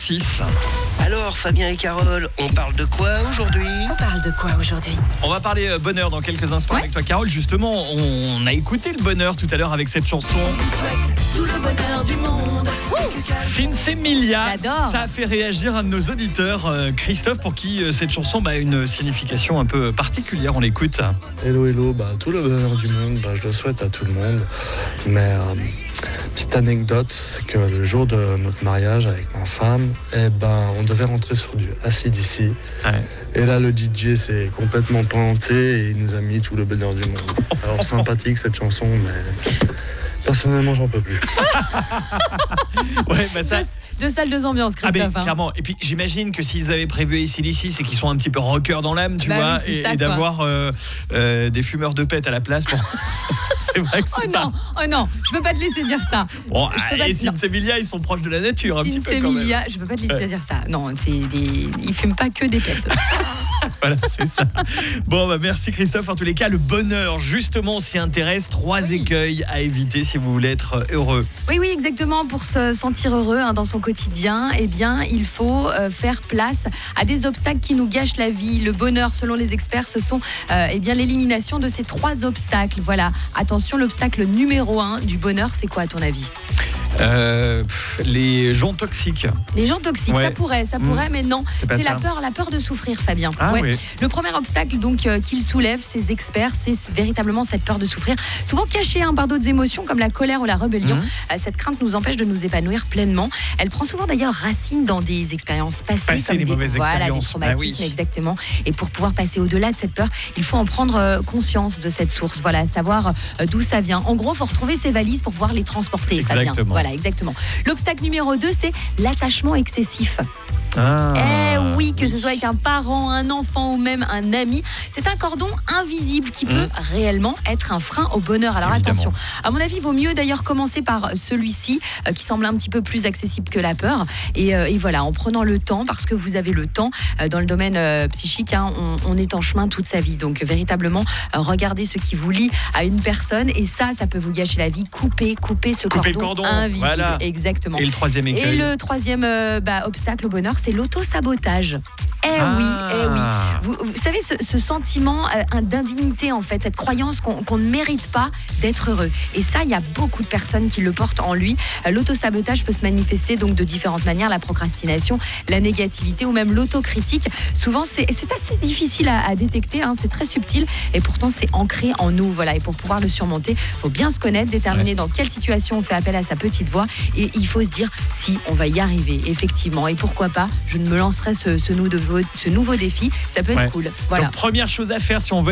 6. Alors Fabien et Carole, on parle de quoi aujourd'hui ? On va parler bonheur dans quelques instants avec toi Carole. Justement, on a écouté le bonheur tout à l'heure avec cette chanson. Tout le bonheur du monde. Sinsemilia, J'adore. ça a fait réagir un de nos auditeurs, Christophe, pour qui cette chanson a une signification un peu particulière. On l'écoute. Hello, tout le bonheur du monde, je le souhaite à tout le monde. Mais petite anecdote, c'est que le jour de notre mariage avec ma femme, on devait rentrer sur du AC/DC. Ouais. Et là, le DJ s'est complètement planté et il nous a mis tout le bonheur du monde. Alors sympathique cette chanson, mais personnellement, j'en peux plus. Ouais, bah ça. Deux salles, deux ambiances, Ah Christophe. mais clairement. Et puis j'imagine que s'ils avaient prévu AC/DC, c'est qu'ils sont un petit peu rockers dans l'âme, tu vois, oui, c'est et ça, quoi. d'avoir des fumeurs de pète à la place. Bon, c'est vrai que c'est Oh non, je peux pas te laisser dire ça. Bon, Je peux pas et te- non. Sinsemilia, ils sont proches de la nature un petit peu quand même. Sinsemilia, je peux pas te laisser dire ça. Non, ils fument pas que des pètes. Voilà, c'est ça. Bon, merci Christophe. En tous les cas, le bonheur, justement, on s'y intéresse. 3 écueils à éviter si vous voulez être heureux. Oui, exactement. Pour se sentir heureux dans son quotidien, il faut faire place à des obstacles qui nous gâchent la vie. Le bonheur, selon les experts, ce sont l'élimination de ces 3 obstacles. Voilà. Attention, l'obstacle numéro 1 du bonheur, c'est quoi à ton avis ? Les gens toxiques. Les gens toxiques, Ouais. ça pourrait, mais non. C'est pas C'est ça. la peur de souffrir, Fabien. Ah oui. Le premier obstacle qu'ils soulèvent, ces experts, c'est véritablement cette peur de souffrir, souvent cachée par d'autres émotions comme la colère ou la rébellion. Cette crainte nous empêche de nous épanouir pleinement. Elle prend souvent d'ailleurs racine dans des expériences passées, comme des mauvaises des expériences. traumatismes, Ah oui. exactement. Et pour pouvoir passer au-delà de cette peur, il faut en prendre conscience de cette source. Voilà, savoir d'où ça vient. En gros, il faut retrouver ses valises pour pouvoir les transporter, Fabien. Exactement. Voilà, exactement. L'obstacle numéro 2, c'est l'attachement excessif. Oui, que ce soit avec un parent, un enfant ou même un ami, c'est un cordon invisible qui peut réellement être un frein au bonheur. Alors Évidemment. attention, à mon avis, il vaut mieux d'ailleurs commencer par celui-ci qui semble un petit peu plus accessible que la peur. Et voilà, en prenant le temps, parce que vous avez le temps, dans le domaine psychique, on est en chemin toute sa vie. Donc véritablement, regardez ce qui vous lie à une personne et ça peut vous gâcher la vie. Coupez ce Coupez le cordon cordon, invisible. voilà. Exactement. Et le 3e Et écueil. le 3e obstacle au bonheur, c'est l'auto-sabotage. Oui. Vous savez, ce sentiment d'indignité, en fait, cette croyance qu'on ne mérite pas d'être heureux. Et ça, il y a beaucoup de personnes qui le portent en lui. L'auto-sabotage peut se manifester donc de différentes manières, la procrastination, la négativité ou même l'autocritique. Souvent, c'est assez difficile à détecter, c'est très subtil et pourtant c'est ancré en nous. Voilà. Et pour pouvoir le surmonter, il faut bien se connaître, déterminer dans quelle situation on fait appel à sa petite voix et il faut se dire si on va y arriver, effectivement. Et pourquoi pas, je ne me lancerai ce nouveau défi, ça peut être cool. Voilà. Donc, première chose à faire si on veut